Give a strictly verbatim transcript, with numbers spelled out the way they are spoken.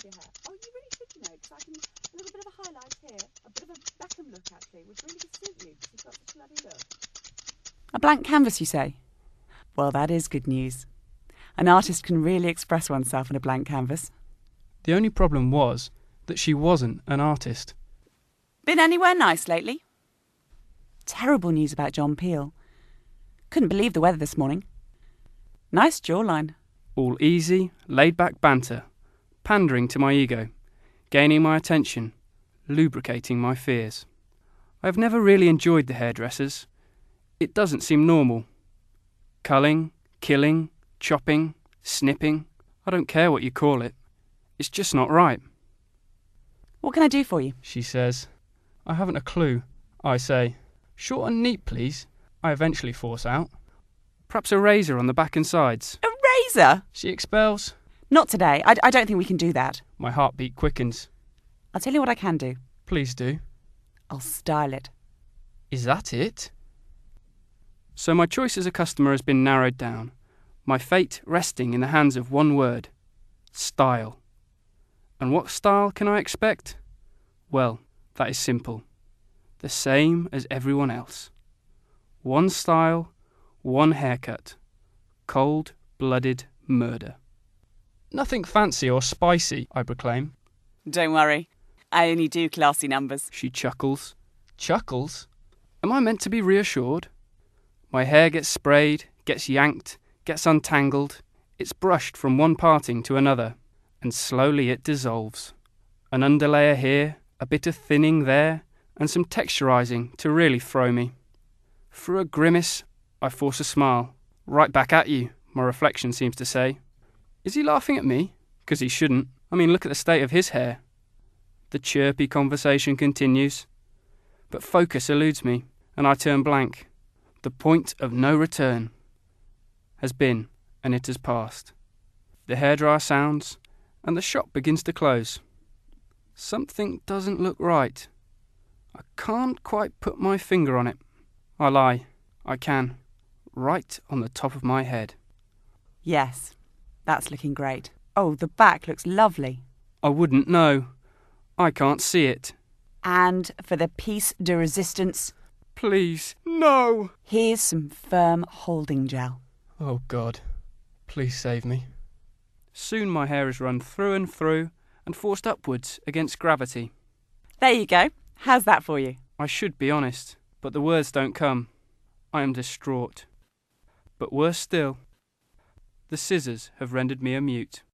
your hair. Oh, you really should, you know, because I can, a little bit of a highlight here, a bit of a Beckham look, actually, would really suit you, because you've got such a lovely look. A blank canvas, you say? Well, that is good news. An artist can really express oneself on a blank canvas. The only problem was that she wasn't an artist. Been anywhere nice lately? Terrible news about John Peel. Couldn't believe the weather this morning. Nice jawline. All easy, laid-back banter, pandering to my ego, gaining my attention, lubricating my fears. I have never really enjoyed the hairdressers. It doesn't seem normal. Culling, killing, chopping, snipping, I don't care what you call it. It's just not right. What can I do for you? She says. I haven't a clue. I say, short and neat, please. I eventually force out. Perhaps a razor on the back and sides. A razor? She expels. Not today. I, I don't think we can do that. My heartbeat quickens. I'll tell you what I can do. Please do. I'll style it. Is that it? So my choice as a customer has been narrowed down, my fate resting in the hands of one word: style. And what style can I expect? Well, that is simple. The same as everyone else. One style, one haircut. Cold-blooded murder. Nothing fancy or spicy, I proclaim. Don't worry. I only do classy numbers. She chuckles. Chuckles? Am I meant to be reassured? My hair gets sprayed, gets yanked, gets untangled. It's brushed from one parting to another, and slowly it dissolves. An underlayer here, a bit of thinning there, and some texturising to really throw me. Through a grimace, I force a smile. Right back at you, my reflection seems to say. Is he laughing at me? Because he shouldn't. I mean, look at the state of his hair. The chirpy conversation continues, but focus eludes me, and I turn blank. The point of no return has been, and it has passed. The hairdryer sounds, and the shop begins to close. Something doesn't look right. I can't quite put my finger on it. I lie. I can. Right on the top of my head. Yes, that's looking great. Oh, the back looks lovely. I wouldn't know. I can't see it. And for the piece de resistance, Please, no! here's some firm holding gel. Oh, God. Please save me. Soon my hair is run through and through and forced upwards against gravity. There you go. How's that for you? I should be honest, but the words don't come. I am distraught. But worse still, the scissors have rendered me a mute.